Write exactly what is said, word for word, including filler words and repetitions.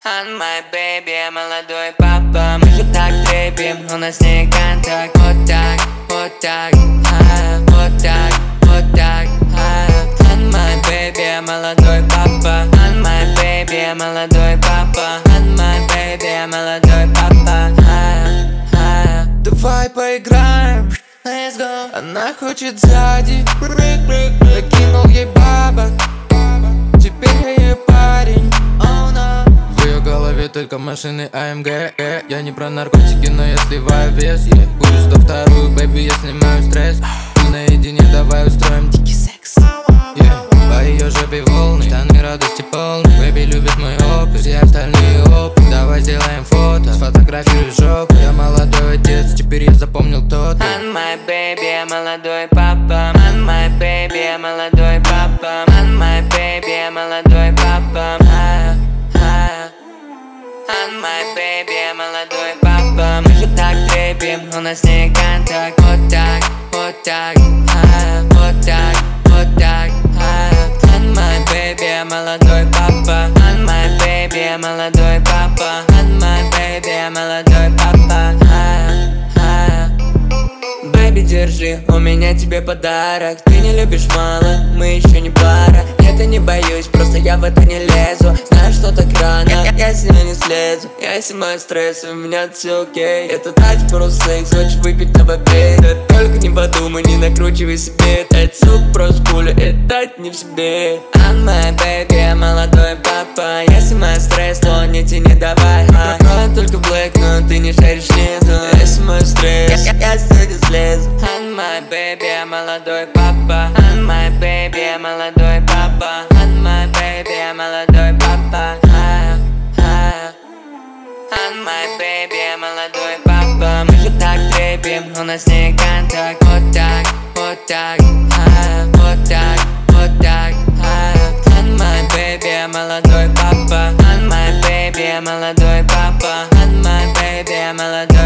And my baby, молодой папа. Мы же так трепим, у нас не контакт. Вот так, вот так, а, вот так, вот так, а. And my baby, молодой папа. And my baby, молодой папа. And my baby, молодой папа, а, а. Давай поиграем, let's go. Она хочет сзади, закинул ей бабок. Теперь я ее парень, oh no. В ее голове только машины а эм гэ. Я не про наркотики, но я сливаю вес, yeah. Курю сто вторую, бэйби, я снимаю стресс. Мы наедине, давай устроим дикий секс, yeah. По ее жопе волны, штаны радости полны. Бэйби любит мой опыт, все остальные опыт. Давай сделаем фото, сфотографируй жопу. Я молодой отец, теперь я запомнил тот. And my baby, молодой папа. And my baby, молодой папа. And my baby, молодой папа, а, а. And my baby, молодой папа. Мы же так трепим, у нас не контакт. Вот так, вот так, а, вот так, вот так, а. And my baby, молодой папа. And my baby, молодой папа. And my baby, молодой папа, а, а. Бэйби, держи, у меня тебе подарок. Ты не любишь мало, мы еще не пара. Нет, я не боюсь, просто я в это не лезу. Знаю, что так рано, я с нее не слезу. Я снимаю стресс, у меня все окей. Это тать просто секс, хочешь выпить на бобе. Да только не подумай, не накручивай себе. Это суп просто пуля, это не в себе. And my baby, молодой папа. Я снимаю стресс, но не тяни давай, а. Прокрой только блэк, но ты не шаришь нету. Я снимаю стресс, я, я с нее слезу. And my baby, молодой папа. And my baby, молодой папа. And my baby, молодой папа, а, а. And my baby, молодой папа. Мы же так трепим, у нас не контакт. Вот так, вот так, а, вот так, вот так, а. And my baby, молодой папа. And my baby, молодой папа. And my baby, молодой